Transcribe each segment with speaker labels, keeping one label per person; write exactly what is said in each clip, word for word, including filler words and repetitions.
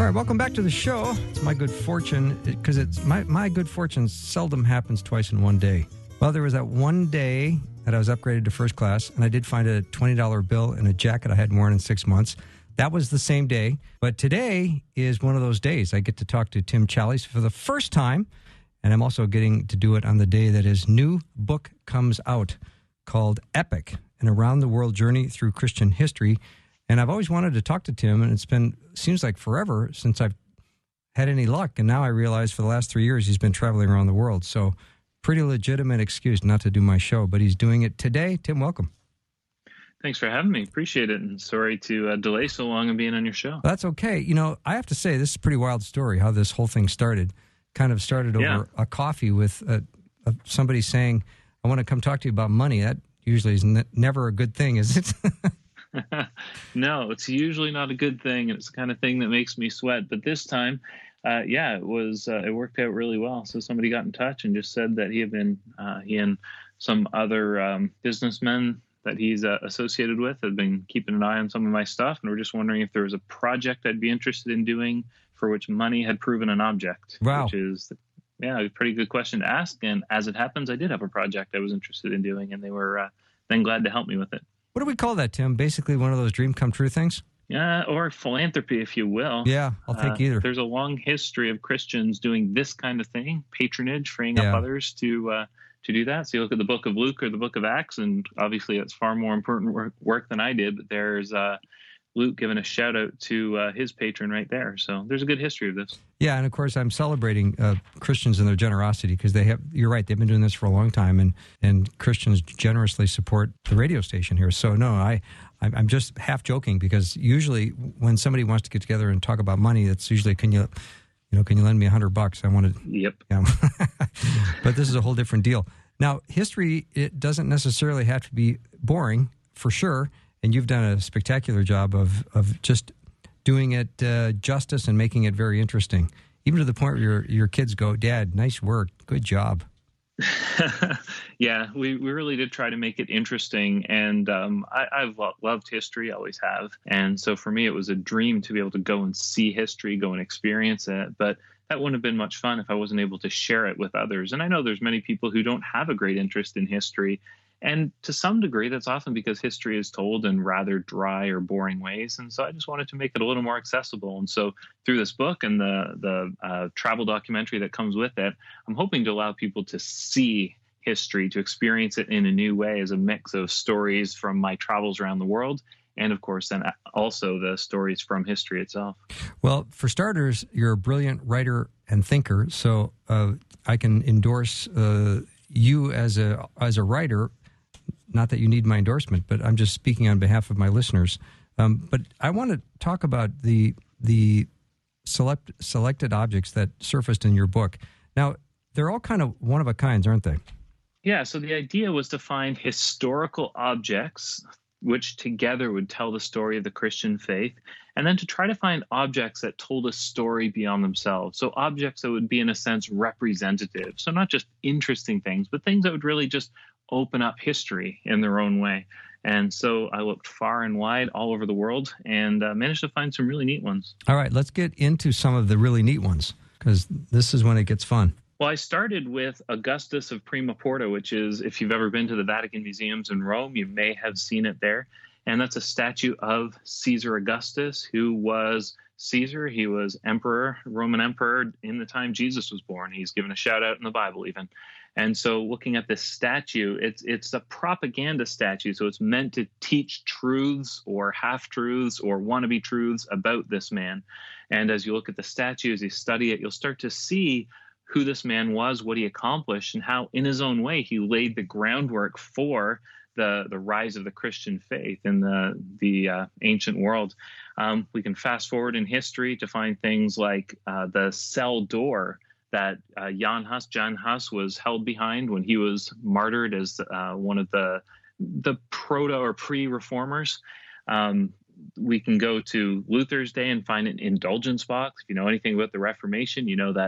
Speaker 1: right, welcome back to the show. It's my good fortune, because it's my, my good fortune seldom happens twice in one day. Well, there was that one day that I was upgraded to first class, and I did find a twenty dollar bill in a jacket I hadn't worn in six months. That was the same day. But today is one of those days. I get to talk to Tim Challies for the first time, and I'm also getting to do it on the day that his new book comes out called Epic, an around-the-world journey through Christian history. And I've always wanted to talk to Tim, and it's been, seems like forever since I've had any luck. And now I realize for the last three years he's been traveling around the world. So pretty legitimate excuse not to do my show, but he's doing it today. Tim, welcome.
Speaker 2: Thanks for having me. Appreciate it. And sorry to uh, delay so long in being on your show.
Speaker 1: That's okay. You know, I have to say, this is a pretty wild story, how this whole thing started. Kind of started over
Speaker 2: Yeah.
Speaker 1: a coffee with uh, uh, somebody saying, I want to come talk to you about money. That usually is ne- never a good thing, is it?
Speaker 2: No, it's usually not a good thing, and it's the kind of thing that makes me sweat. But this time, uh, yeah, it was. Uh, it worked out really well. So somebody got in touch and just said that he had been, uh, he and some other um, businessmen that he's uh, associated with had been keeping an eye on some of my stuff, and we're just wondering if there was a project I'd be interested in doing for which money had proven an object.
Speaker 1: Wow.
Speaker 2: Which is, yeah, a pretty good question to ask. And as it happens, I did have a project I was interested in doing, and they were uh, then glad to help me with it.
Speaker 1: What do we call that, Tim? Basically one of those dream come true things?
Speaker 2: Yeah, or philanthropy, if you will.
Speaker 1: Yeah, I'll take
Speaker 2: Uh,
Speaker 1: either.
Speaker 2: There's a long history of Christians doing this kind of thing, patronage, freeing
Speaker 1: Yeah.
Speaker 2: up others to uh, to do that. So you look at the book of Luke or the book of Acts, and obviously it's far more important work, work than I did, but there's uh, Luke giving a shout out to uh, his patron right there. So there's a good history of this.
Speaker 1: Yeah, and of course I'm celebrating uh, Christians and their generosity, because they have, you're right, they've been doing this for a long time, and, and Christians generously support the radio station here. So no, I, I'm I'm just half joking, because usually when somebody wants to get together and talk about money, it's usually, can you, you know, can you lend me a hundred bucks? I want to,
Speaker 2: Yep.
Speaker 1: yeah. But this is a whole different deal. Now, history, it doesn't necessarily have to be boring, for sure, and you've done a spectacular job of of just doing it uh, justice and making it very interesting, even to the point where your your kids go, Dad, nice work, good job.
Speaker 2: Yeah, we, we really did try to make it interesting. And um, I, I've lo- loved history, always have. And so for me, it was a dream to be able to go and see history, go and experience it. But that wouldn't have been much fun if I wasn't able to share it with others. And I know there's many people who don't have a great interest in history. And to some degree, that's often because history is told in rather dry or boring ways. And so I just wanted to make it a little more accessible. And so through this book and the, the uh, travel documentary that comes with it, I'm hoping to allow people to see history, to experience it in a new way as a mix of stories from my travels around the world. And of course, then also the stories from history itself.
Speaker 1: Well, for starters, you're a brilliant writer and thinker. So uh, I can endorse uh, you as a as a writer. Not that you need my endorsement, but I'm just speaking on behalf of my listeners. Um, but I want to talk about the the select, selected objects that surfaced in your book. Now, they're all kind of one of a kinds, aren't they?
Speaker 2: Yeah, so the idea was to find historical objects which together would tell the story of the Christian faith, and then to try to find objects that told a story beyond themselves. So objects that would be, in a sense, representative. So not just interesting things, but things that would really just open up history in their own way. And so I looked far and wide all over the world and uh, managed to find some really neat ones.
Speaker 1: All right, let's get into some of the really neat ones, because this is when it gets fun.
Speaker 2: Well, I started with Augustus of Prima Porta, which is, if you've ever been to the Vatican Museums in Rome, you may have seen it there. And that's a statue of Caesar Augustus, who was Caesar. He was emperor, Roman emperor in the time Jesus was born. He's given a shout out in the Bible even. And so looking at this statue, it's it's a propaganda statue. So it's meant to teach truths or half-truths or wannabe truths about this man. And as you look at the statue, as you study it, you'll start to see who this man was, what he accomplished, and how in his own way he laid the groundwork for the, the rise of the Christian faith in the, the uh, ancient world. Um, we can fast forward in history to find things like uh, the cell door that uh, Jan Hus, John Hus was held behind when he was martyred as uh, one of the, the proto or pre-reformers. Um, we can go to Luther's day and find an indulgence box. If you know anything about the Reformation, you know that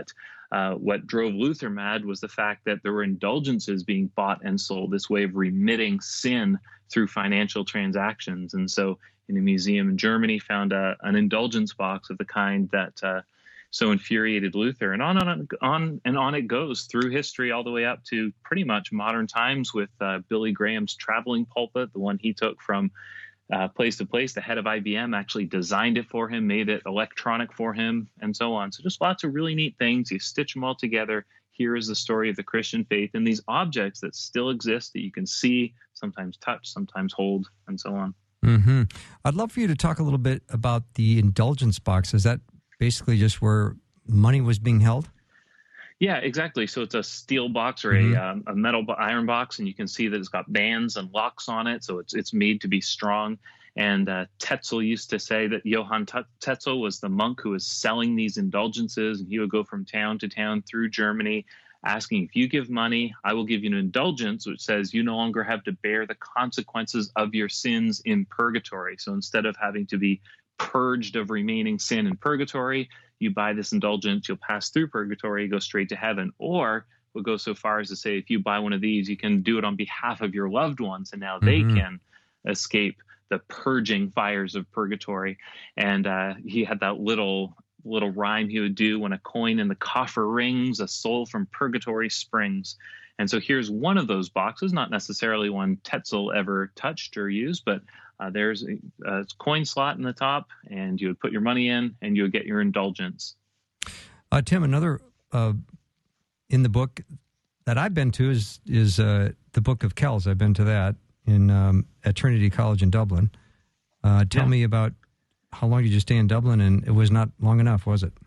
Speaker 2: Uh, what drove Luther mad was the fact that there were indulgences being bought and sold, this way of remitting sin through financial transactions. And so in a museum in Germany, found a, an indulgence box of the kind that uh, so infuriated Luther. And on and on, on and on it goes through history all the way up to pretty much modern times with uh, Billy Graham's traveling pulpit, the one he took from uh, place to place. The head of I B M actually designed it for him, made it electronic for him, and so on. So just lots of really neat things. You stitch them all together. Here is the story of the Christian faith and these objects that still exist that you can see, sometimes touch, sometimes hold, and so on.
Speaker 1: Mm-hmm. I'd love for you to talk a little bit about the indulgence box. Is that basically just where money was being held?
Speaker 2: Yeah, exactly. So it's a steel box or mm-hmm. a, um, a metal iron box, and you can see that it's got bands and locks on it. So it's it's made to be strong. And uh, Tetzel used to say that Johann Tetzel was the monk who was selling these indulgences, and he would go from town to town through Germany asking, if you give money, I will give you an indulgence, which says you no longer have to bear the consequences of your sins in purgatory. So instead of having to be purged of remaining sin in purgatory, you buy this indulgence, you'll pass through purgatory, go straight to heaven. Or we'll go so far as to say, if you buy one of these, you can do it on behalf of your loved ones, and now they mm-hmm. can escape the purging fires of purgatory. And uh, he had that little little rhyme he would do: when a coin in the coffer rings, a soul from purgatory springs. And so here's one of those boxes, not necessarily one Tetzel ever touched or used, but uh, there's a, a coin slot in the top, and you would put your money in, and you would get your indulgence.
Speaker 1: Uh, Tim, another uh, in the book that I've been to is is uh, the Book of Kells. I've been to that in um, at Trinity College in Dublin. Uh, tell yeah. me about how long did you stay in Dublin? And it was not long enough, was it?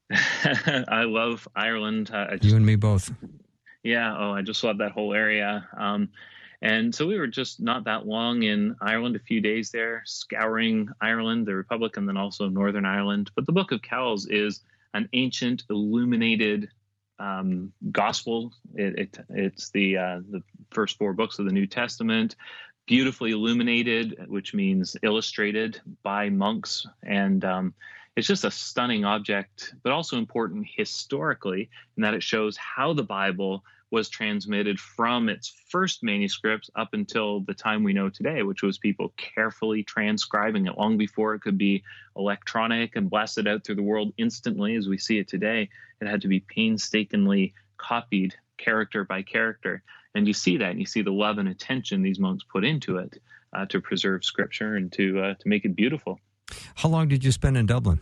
Speaker 2: I love Ireland. I just,
Speaker 1: you and me both.
Speaker 2: Yeah. Oh, I just love that whole area. Um, and so we were just not that long in Ireland, a few days there, scouring Ireland, the Republic, and then also Northern Ireland. But the Book of Kells is an ancient, illuminated um, gospel. It, it, it's the uh, the first four books of the New Testament, beautifully illuminated, which means illustrated by monks. And um, it's just a stunning object, but also important historically in that it shows how the Bible was transmitted from its first manuscripts up until the time we know today, which was people carefully transcribing it long before it could be electronic and blasted out through the world instantly as we see it today. It had to be painstakingly copied character by character. And you see that, and you see the love and attention these monks put into it uh, to preserve Scripture and to uh, to make it beautiful.
Speaker 1: How long did you spend in Dublin?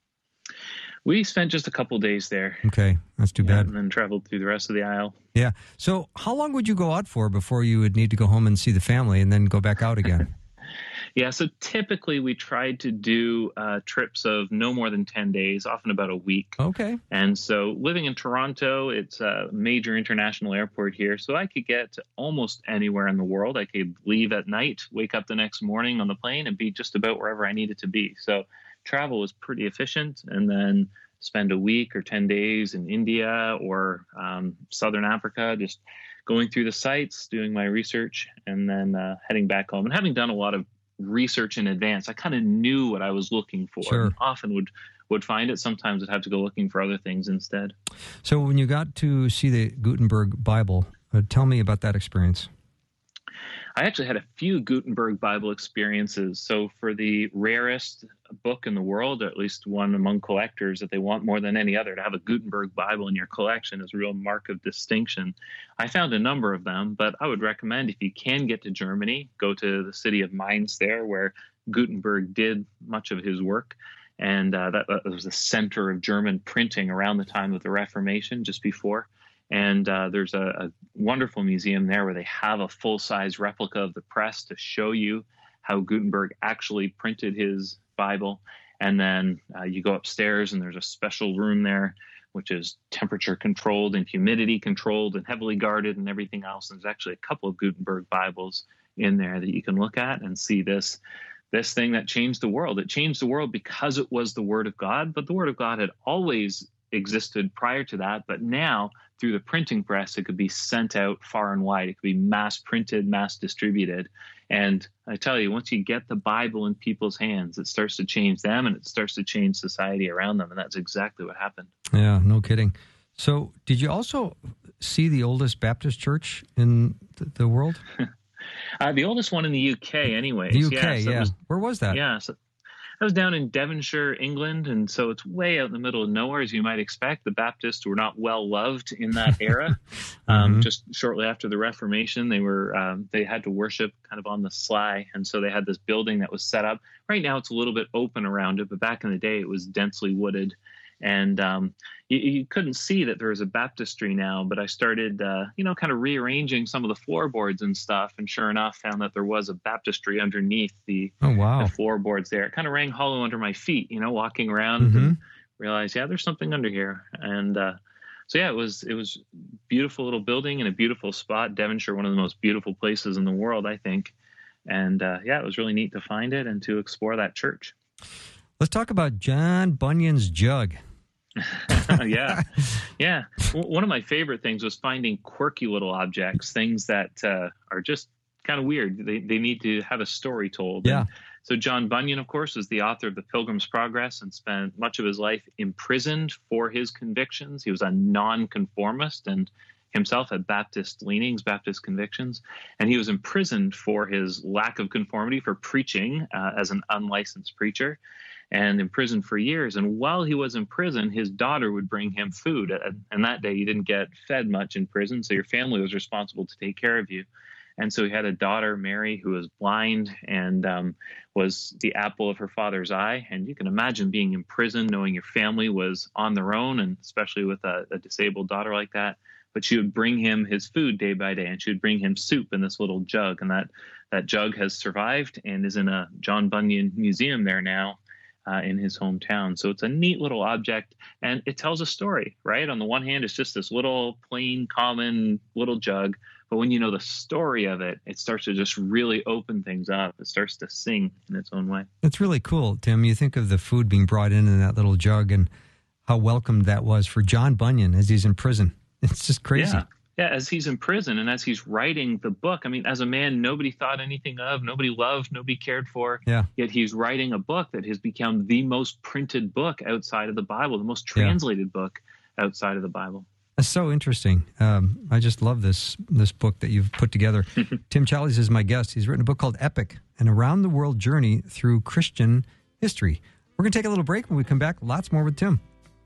Speaker 2: We spent just a couple of days there.
Speaker 1: Okay, that's too
Speaker 2: yeah,
Speaker 1: bad.
Speaker 2: And then traveled through the rest of the Isle.
Speaker 1: Yeah. So how long would you go out for before you would need to go home and see the family and then go back out again?
Speaker 2: Yeah, so typically we tried to do uh, trips of no more than ten days, often about a week.
Speaker 1: Okay.
Speaker 2: And so living in Toronto, it's a major international airport here, so I could get to almost anywhere in the world. I could leave at night, wake up the next morning on the plane, and be just about wherever I needed to be. So travel was pretty efficient, and then spend a week or ten days in India or um, Southern Africa, just going through the sites, doing my research, and then uh, heading back home. And having done a lot of research in advance, I kind of knew what I was looking for.
Speaker 1: Sure.
Speaker 2: Often would would find it. Sometimes I'd have to go looking for other things instead.
Speaker 1: So when you got to see the Gutenberg Bible, uh, tell me about that experience.
Speaker 2: I actually had a few Gutenberg Bible experiences. So for the rarest book in the world, or at least one among collectors that they want more than any other, to have a Gutenberg Bible in your collection is a real mark of distinction. I found a number of them, but I would recommend, if you can get to Germany, go to the city of Mainz there, where Gutenberg did much of his work. And uh, that, that was the center of German printing around the time of the Reformation, just before. And uh, there's a, a wonderful museum there where they have a full-size replica of the press to show you how Gutenberg actually printed his Bible. And then uh, you go upstairs, and there's a special room there, which is temperature controlled and humidity controlled and heavily guarded and everything else. And there's actually a couple of Gutenberg Bibles in there that you can look at and see this this thing that changed the world. It changed the world because it was the Word of God, but the Word of God had always existed prior to that. But now, through the printing press, it could be sent out far and wide. It could be mass printed, mass distributed. And I tell you, once you get the Bible in people's hands, it starts to change them, and it starts to change society around them. And that's exactly what happened.
Speaker 1: Yeah, no kidding. So, did you also see the oldest Baptist church in th- the world?
Speaker 2: Uh, the oldest one in the U K, anyways.
Speaker 1: The U K,
Speaker 2: yes,
Speaker 1: yeah.
Speaker 2: Was,
Speaker 1: Where was that?
Speaker 2: Yeah, so I was down in Devonshire, England, and so it's way out in the middle of nowhere, as you might expect. The Baptists were not well loved in that era. mm-hmm. um, just shortly after the Reformation, they were um, they had to worship kind of on the sly, and so they had this building that was set up. Right now, it's a little bit open around it, but back in the day, it was densely wooded. And um, you, you couldn't see that there was a baptistry now, but I started, uh, you know, kind of rearranging some of the floorboards and stuff. And sure enough, found that there was a baptistry underneath the,
Speaker 1: oh, wow.
Speaker 2: the floorboards there. It kind of rang hollow under my feet, you know, walking around mm-hmm. and realized, yeah, there's something under here. And uh, so, yeah, it was it was beautiful little building in a beautiful spot. Devonshire, one of the most beautiful places in the world, I think. And uh, yeah, it was really neat to find it and to explore that church.
Speaker 1: Let's talk about John Bunyan's jug.
Speaker 2: yeah. Yeah. One of my favorite things was finding quirky little objects, things that uh, are just kind of weird. They they need to have a story told.
Speaker 1: Yeah.
Speaker 2: And so John Bunyan, of course, is the author of The Pilgrim's Progress and spent much of his life imprisoned for his convictions. He was a nonconformist and himself had Baptist leanings, Baptist convictions, and he was imprisoned for his lack of conformity for preaching uh, as an unlicensed preacher. And in prison for years. And while he was in prison, his daughter would bring him food. And that day, you didn't get fed much in prison, so your family was responsible to take care of you. And so he had a daughter, Mary, who was blind and um, was the apple of her father's eye. And you can imagine being in prison, knowing your family was on their own, and especially with a, a disabled daughter like that. But she would bring him his food day by day, and she would bring him soup in this little jug. And that, that jug has survived and is in a John Bunyan museum there now. Uh, in his hometown. So it's a neat little object, and it tells a story, right? On the one hand, it's just this little plain, common little jug, but when you know the story of it, it starts to just really open things up. It starts to sing in its own way.
Speaker 1: It's really cool, Tim. You think of the food being brought in in that little jug and how welcomed that was for John Bunyan as he's in prison. It's just crazy.
Speaker 2: Yeah. Yeah, as he's in prison and as he's writing the book, I mean, as a man, nobody thought anything of, nobody loved, nobody cared for.
Speaker 1: Yeah.
Speaker 2: Yet he's writing a book that has become the most printed book outside of the Bible, the most translated yeah. book outside of the Bible.
Speaker 1: That's so interesting. Um, I just love this this book that you've put together. Tim Challies is my guest. He's written a book called Epic, an around-the-world journey through Christian history. We're going to take a little break. When we come back, lots more with Tim.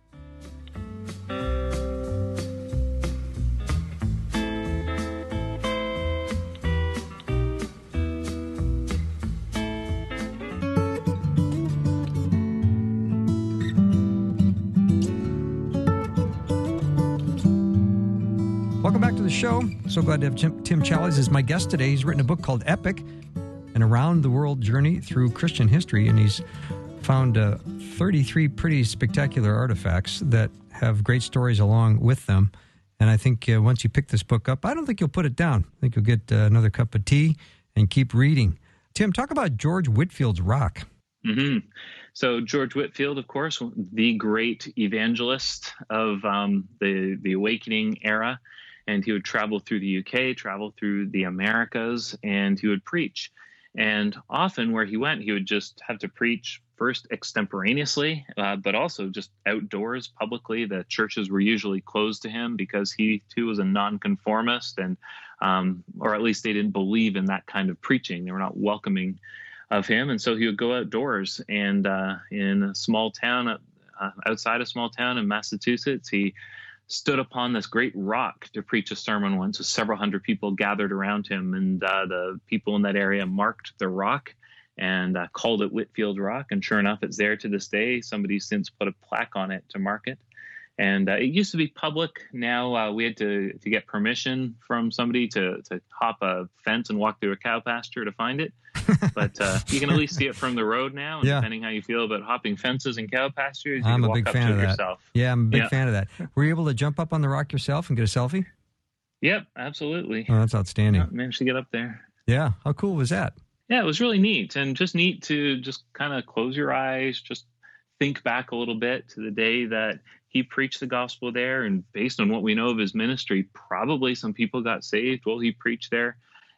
Speaker 1: Welcome back to the show. So glad to have Tim, Tim Challies as my guest today. He's written a book called Epic, an around-the-world journey through Christian history, and he's found uh, thirty-three pretty spectacular artifacts that have great stories along with them. And I think uh, once you pick this book up, I don't think you'll put it down. I think you'll get uh, another cup of tea and keep reading. Tim, talk about George Whitefield's rock.
Speaker 2: Mm-hmm. So George Whitefield, of course, the great evangelist of um, the the Awakening era. And he would travel through the U K, travel through the Americas, and he would preach. And often where he went, he would just have to preach first extemporaneously, uh, but also just outdoors publicly. The churches were usually closed to him because he, too, was a nonconformist, and um, or at least they didn't believe in that kind of preaching. They were not welcoming of him. And so he would go outdoors. And uh, in a small town, uh, outside a small town in Massachusetts, he stood upon this great rock to preach a sermon once. So several hundred people gathered around him, and uh, the people in that area marked the rock and uh, called it Whitefield Rock. And sure enough, it's there to this day. Somebody's since put a plaque on it to mark it. And uh, it used to be public. Now uh, we had to, to get permission from somebody to, to hop a fence and walk through a cow pasture to find it. But uh, you can at least see it from the road now. And
Speaker 1: yeah.
Speaker 2: Depending how you feel about hopping fences and cow pastures, you
Speaker 1: I'm
Speaker 2: can
Speaker 1: a
Speaker 2: walk
Speaker 1: big
Speaker 2: up
Speaker 1: fan
Speaker 2: to
Speaker 1: of
Speaker 2: it
Speaker 1: that.
Speaker 2: yourself.
Speaker 1: Yeah, I'm a big
Speaker 2: yeah.
Speaker 1: fan of that. Were you able to jump up on the rock yourself and get a selfie?
Speaker 2: Yep, absolutely.
Speaker 1: Oh, that's outstanding.
Speaker 2: Yeah, managed to get up there.
Speaker 1: Yeah, how cool was that?
Speaker 2: Yeah, it was really neat, and just neat to just kind of close your eyes, just think back a little bit to the day that he preached the gospel there. And based on what we know of his ministry, probably some people got saved while he preached there.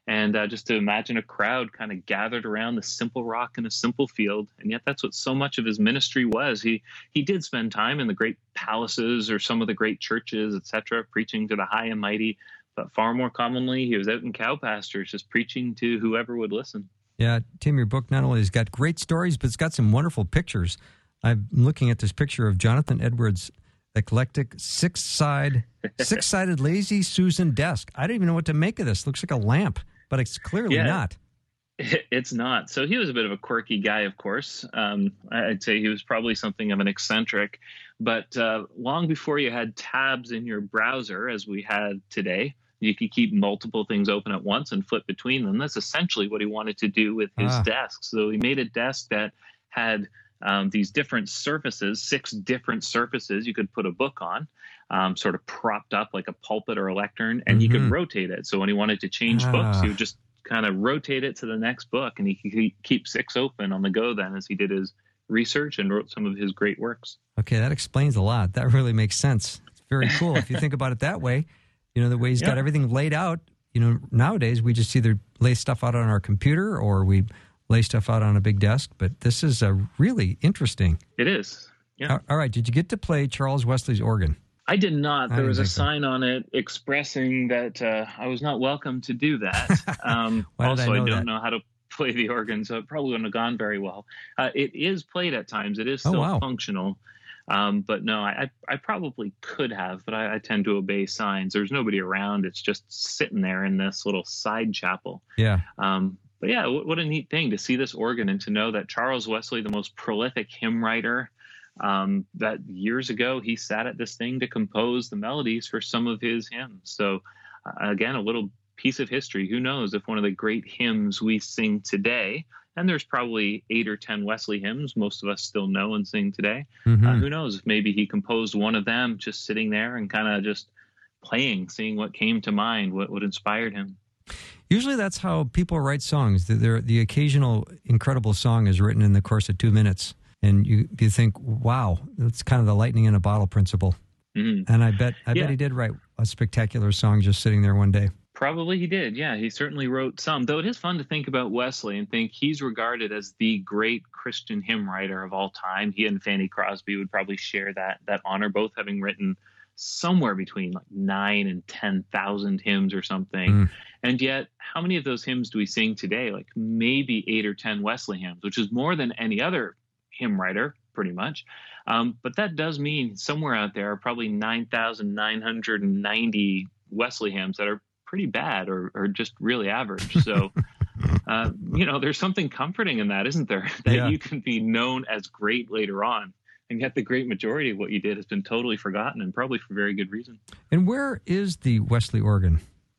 Speaker 2: And uh, just to imagine a crowd kind of gathered around the simple rock in a simple field. And yet that's what so much of his ministry was. He he did spend time in the great palaces or some of the great churches, et cetera, preaching to the high and mighty. But far more commonly, he was out in cow pastures just preaching to whoever would listen.
Speaker 1: Yeah, Tim, your book not only has got great stories, but it's got some wonderful pictures. I'm looking at this picture of Jonathan Edwards' eclectic six-side, six-sided lazy Susan desk. I don't even know what to make of this. Looks like a lamp. But it's clearly
Speaker 2: yeah,
Speaker 1: not.
Speaker 2: It's not. So he was a bit of a quirky guy, of course. Um, I'd say he was probably something of an eccentric. But uh, long before you had tabs in your browser, as we had today, you could keep multiple things open at once and flip between them. That's essentially what he wanted to do with his
Speaker 1: ah.
Speaker 2: desk. So he made a desk that had um, these different surfaces, six different surfaces you could put a book on, um, sort of propped up like a pulpit or a lectern, and mm-hmm. he could rotate it. So when he wanted to change ah. books, he would just kind of rotate it to the next book, and he could keep six open on the go then as he did his research and wrote some of his great works.
Speaker 1: Okay, that explains a lot. That really makes sense. It's very cool if you think about it that way. You know, the way he's yeah. got everything laid out. You know, nowadays we just either lay stuff out on our computer or we lay stuff out on a big desk, but this is uh, really interesting.
Speaker 2: It is. Yeah.
Speaker 1: All right. Did you get to play Charles Wesley's organ?
Speaker 2: I did not. There was a
Speaker 1: so.
Speaker 2: sign on it expressing that uh, I was not welcome to do that. Um,
Speaker 1: Why did
Speaker 2: also,
Speaker 1: I, know
Speaker 2: I don't
Speaker 1: that?
Speaker 2: know how to play the organ, so it probably wouldn't have gone very well. Uh, it is played at times. It is still
Speaker 1: oh, wow.
Speaker 2: functional. Um, but no, I, I probably could have, but I, I tend to obey signs. There's nobody around. It's just sitting there in this little side chapel.
Speaker 1: Yeah.
Speaker 2: Um, but yeah, what, what a neat thing to see this organ and to know that Charles Wesley, the most prolific hymn writer, um, that years ago he sat at this thing to compose the melodies for some of his hymns. So uh, again, a little piece of history. Who knows if one of the great hymns we sing today, and there's probably eight or ten Wesley hymns most of us still know and sing today. Mm-hmm. Uh, who knows if maybe he composed one of them just sitting there and kind of just playing, seeing what came to mind, what, what inspired him.
Speaker 1: Usually that's how people write songs. The, the occasional incredible song is written in the course of two minutes. And you you think, wow, that's kind of the lightning in a bottle principle. Mm-hmm. And I bet I
Speaker 2: yeah.
Speaker 1: bet he did write a spectacular song just sitting there one day.
Speaker 2: Probably he did. Yeah, he certainly wrote some, though it is fun to think about Wesley and think he's regarded as the great Christian hymn writer of all time. He and Fanny Crosby would probably share that that honor, both having written somewhere between like nine and ten thousand hymns or something. Mm. And yet, how many of those hymns do we sing today? Like maybe eight or ten Wesley hymns, which is more than any other hymn writer, pretty much. Um, but that does mean somewhere out there are probably nine thousand nine hundred ninety Wesley hymns that are pretty bad or, or just really average. So, uh, you know, there's something comforting in that, isn't there? That
Speaker 1: yeah.
Speaker 2: you can be known as great later on. And yet the great majority of what you did has been totally forgotten, and probably for very good reason.
Speaker 1: And where is the Wesley organ?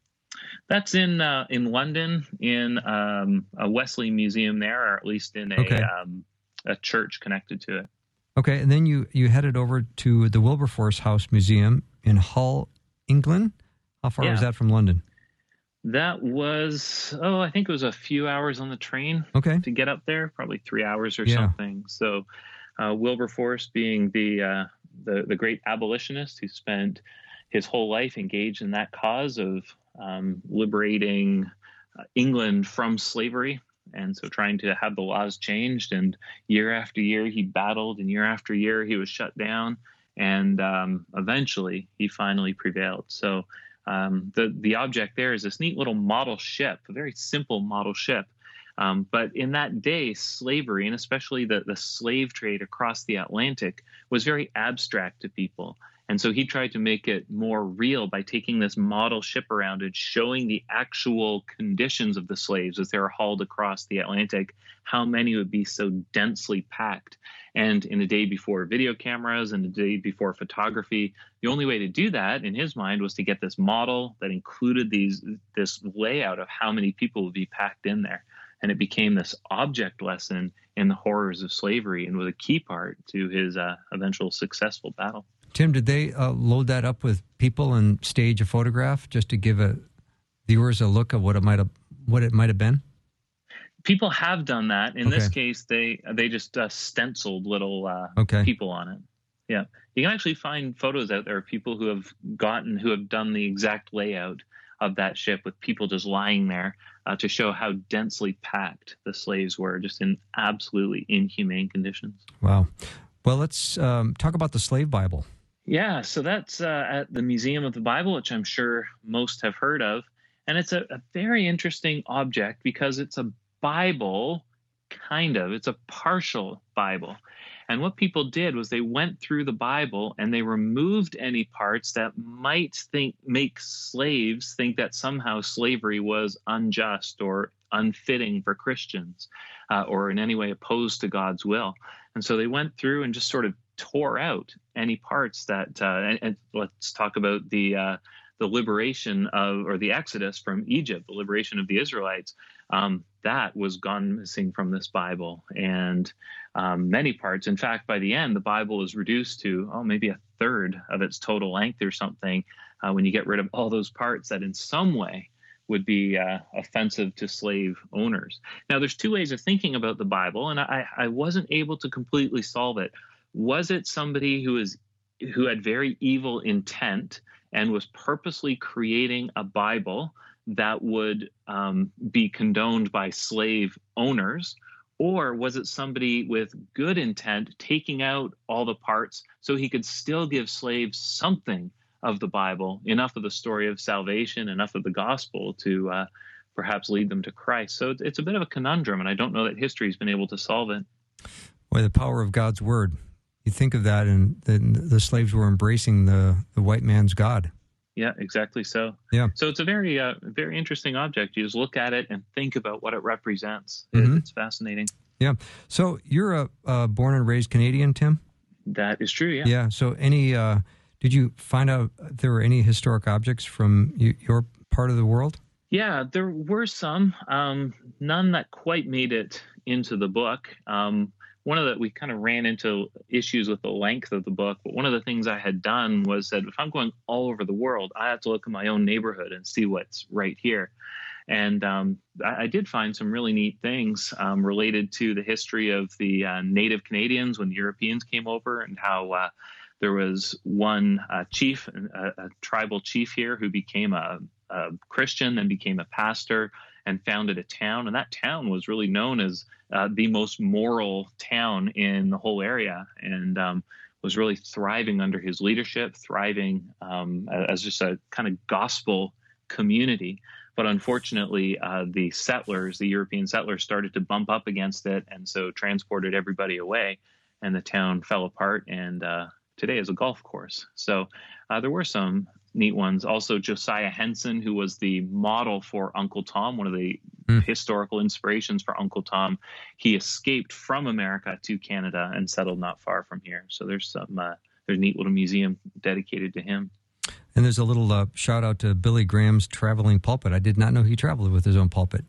Speaker 2: That's in uh, in London, in um, a Wesley museum there, or at least in a
Speaker 1: okay.
Speaker 2: um, a church connected to it.
Speaker 1: Okay, and then you, you headed over to the Wilberforce House Museum in Hull, England. How far
Speaker 2: yeah.
Speaker 1: was that from London?
Speaker 2: That was, oh, I think it was a few hours on the train
Speaker 1: okay.
Speaker 2: to get up there, probably three hours or
Speaker 1: yeah.
Speaker 2: something. So uh, Wilberforce being the, uh, the the great abolitionist who spent his whole life engaged in that cause of um, liberating uh, England from slavery. And so trying to have the laws changed. And year after year, he battled, and year after year, he was shut down. And um, eventually, he finally prevailed. So um, the, the object there is this neat little model ship, a very simple model ship. Um, but in that day, slavery, and especially the, the slave trade across the Atlantic, was very abstract to people. And so he tried to make it more real by taking this model ship around and showing the actual conditions of the slaves as they were hauled across the Atlantic, how many would be so densely packed. And in a day before video cameras and a day before photography, the only way to do that, in his mind, was to get this model that included these this layout of how many people would be packed in there. And it became this object lesson in the horrors of slavery and was a key part to his uh, eventual successful battle.
Speaker 1: Tim, did they uh, load that up with people and stage a photograph just to give a viewers a look of what it might have what it might have been?
Speaker 2: People have done that. In
Speaker 1: okay.
Speaker 2: this case, they they just uh, stenciled little uh,
Speaker 1: okay.
Speaker 2: people on it. Yeah, you can actually find photos out there of people who have gotten who have done the exact layout of that ship with people just lying there uh, to show how densely packed the slaves were, just in absolutely inhumane conditions.
Speaker 1: Wow. Well, let's um, talk about the slave Bible.
Speaker 2: Yeah, so that's uh, at the Museum of the Bible, which I'm sure most have heard of. And it's a, a very interesting object because it's a Bible, kind of. It's a partial Bible. And what people did was they went through the Bible and they removed any parts that might think make slaves think that somehow slavery was unjust or unfitting for Christians uh, or in any way opposed to God's will. And so they went through and just sort of tore out any parts that, uh, and, and let's talk about the uh, the liberation of, or the Exodus from Egypt, the liberation of the Israelites. Um, that was gone missing from this Bible, and um, many parts. In fact, by the end, the Bible is reduced to, oh, maybe a third of its total length or something uh, when you get rid of all those parts that in some way would be uh, offensive to slave owners. Now, there's two ways of thinking about the Bible, and I, I wasn't able to completely solve it. Was it somebody who is who had very evil intent and was purposely creating a Bible that would um, be condoned by slave owners? Or was it somebody with good intent taking out all the parts so he could still give slaves something of the Bible, enough of the story of salvation, enough of the gospel to uh, perhaps lead them to Christ? So it's a bit of a conundrum, and I don't know that history's been able to solve it.
Speaker 1: Boy, the power of God's word. You think of that, and the, the slaves were embracing the, the white man's God.
Speaker 2: Yeah, exactly so.
Speaker 1: Yeah.
Speaker 2: So it's a very, uh, very interesting object. You just look at it and think about what it represents.
Speaker 1: Mm-hmm.
Speaker 2: It's fascinating.
Speaker 1: Yeah. So you're a, a born and raised Canadian, Tim?
Speaker 2: That is true, yeah.
Speaker 1: Yeah. So any, uh, did you find out if there were any historic objects from you, your part of the world?
Speaker 2: Yeah, there were some, um, none that quite made it into the book. Um, One of the, we kind of ran into issues with the length of the book, but one of the things I had done was that if I'm going all over the world, I have to look at my own neighborhood and see what's right here. And um, I, I did find some really neat things um, related to the history of the uh, Native Canadians when the Europeans came over, and how uh, there was one uh, chief, a, a tribal chief here, who became a, a Christian, then became a pastor, and founded a town. And that town was really known as uh, the most moral town in the whole area, and um, was really thriving under his leadership, thriving um, as just a kind of gospel community. But unfortunately, uh, the settlers, the European settlers, started to bump up against it, and so transported everybody away, and the town fell apart, and uh, today is a golf course. So uh, there were some neat ones. Also, Josiah Henson, who was the model for Uncle Tom, one of the mm. historical inspirations for Uncle Tom, he escaped from America to Canada and settled not far from here. So there's some uh, there's a neat little museum dedicated to him.
Speaker 1: And there's a little uh, shout out to Billy Graham's traveling pulpit. I did not know he traveled with his own pulpit.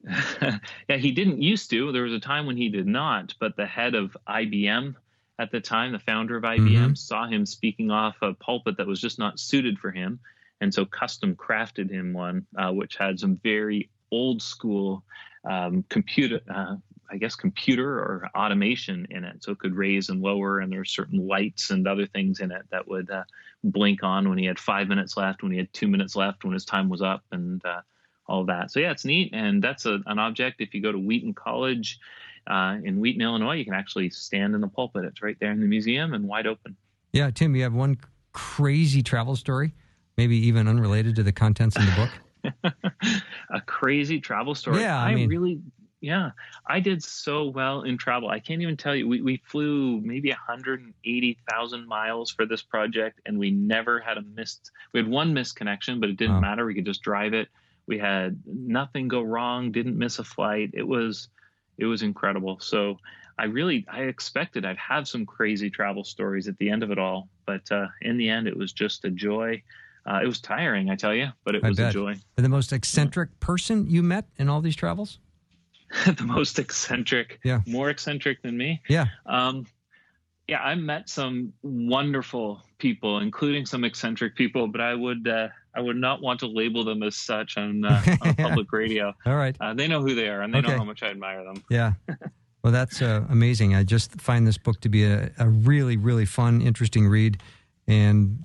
Speaker 2: Yeah, he didn't used to. There was a time when he did not, but the head of I B M at the time, the founder of I B M, mm-hmm. saw him speaking off a pulpit that was just not suited for him, and so custom crafted him one, uh, which had some very old school um, computer, uh, I guess, computer or automation in it, so it could raise and lower, and there were certain lights and other things in it that would uh, blink on when he had five minutes left, when he had two minutes left, when his time was up, and uh, all of that. So yeah, it's neat, and that's a, an object. If you go to Wheaton College uh, in Wheaton, Illinois, you can actually stand in the pulpit. It's right there in the museum and wide open.
Speaker 1: Yeah, Tim, you have one crazy travel story, maybe even unrelated to the contents in the book?
Speaker 2: A crazy travel story.
Speaker 1: Yeah, I, I mean,
Speaker 2: really, yeah, I did so well in travel. I can't even tell you. We, we flew maybe one hundred eighty thousand miles for this project, and we never had a missed. We had one missed connection, but it didn't oh. matter. We could just drive it. We had nothing go wrong. Didn't miss a flight. It was, it was incredible. So I really, I expected I'd have some crazy travel stories at the end of it all, but uh, in the end, it was just a joy. Uh, it was tiring, I tell you, but it
Speaker 1: I
Speaker 2: was
Speaker 1: bet.
Speaker 2: a joy.
Speaker 1: And the most eccentric person you met in all these travels?
Speaker 2: The most eccentric,
Speaker 1: yeah.
Speaker 2: more eccentric than me.
Speaker 1: Yeah.
Speaker 2: Um, yeah, I met some wonderful people, including some eccentric people, but I would uh, I would not want to label them as such on, uh, on public radio.
Speaker 1: All right.
Speaker 2: Uh, they know who they are, and they
Speaker 1: okay.
Speaker 2: know how much I admire them.
Speaker 1: Yeah. Well, that's uh, amazing. I just find this book to be a, a really, really fun, interesting read, and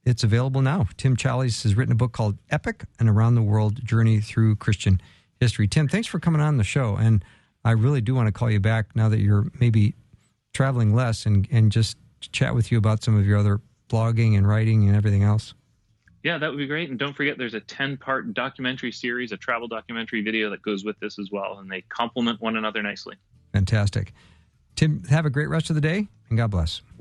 Speaker 1: it's available now. Tim Challies has written a book called Epic, an around-the-world journey through Christian history. Tim, thanks for coming on the show, and I really do want to call you back now that you're maybe traveling less and, and just chat with you about some of your other blogging and writing and everything else.
Speaker 2: Yeah, that would be great. And don't forget, there's a ten-part documentary series, a travel documentary video that goes with this as well, and they complement one another nicely.
Speaker 1: Fantastic. Tim, have a great rest of the day, and God bless.